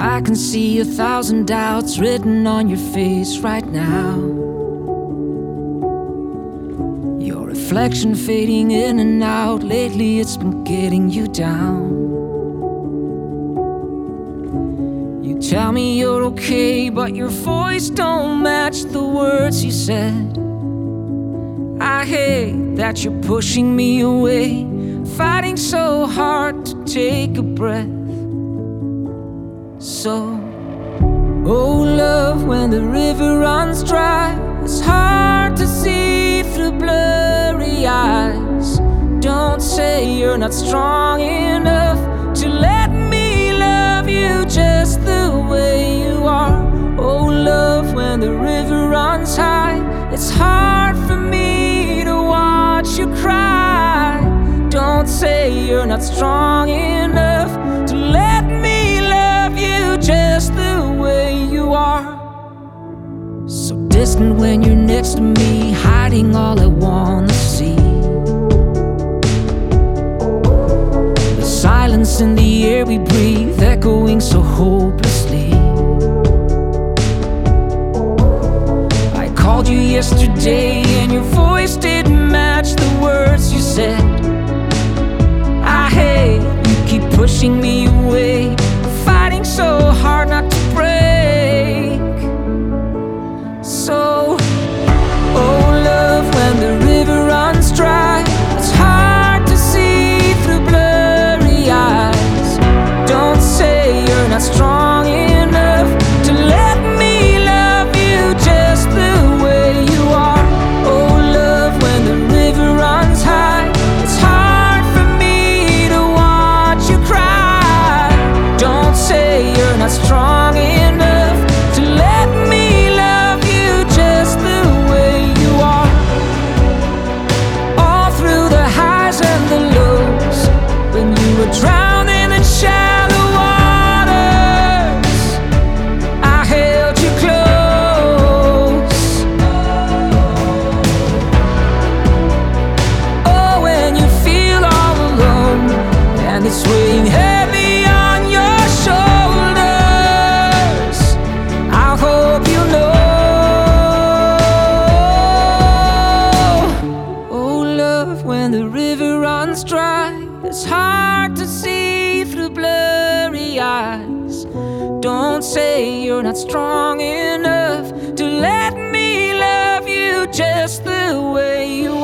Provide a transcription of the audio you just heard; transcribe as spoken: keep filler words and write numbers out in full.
I can see a thousand doubts written on your face right now. Your reflection fading in and out. Lately it's been getting you down. You tell me you're okay, but your voice don't match the words you said. I hate that you're pushing me away, fighting so hard to take a breath. So, oh love, when the river runs dry, it's hard to see through blurry eyes. Don't say you're not strong enough to let me love you just the way you are. Oh love, when the river runs high, it's hard for me to watch you cry. Don't say you're not strong enough to let me love you just the way you are. So distant when you're next to me, hiding all I wanna see. The silence in the air we breathe, echoing so hopelessly. I called you yesterday and your voice didn't match the words you said. I hate you keep pushing me away, fighting so hard not to break. So, oh love, when the river runs dry, it's hard to see through blurry eyes. Don't say you're not strong enough to let me love you just the way you are. Oh love, when the river runs high, it's hard for me to watch you cry. Don't say you're not strong enough to let me love you just the way you are. All through the highs and the lows, when you were drowning in shallow waters, I held you close. Oh, when you feel all alone and it's weighing heavy on your shoulders, I hope you know. Oh love, when the river runs dry, it's hard to see through blurry eyes. Don't say you're not strong enough to let me love you just the way you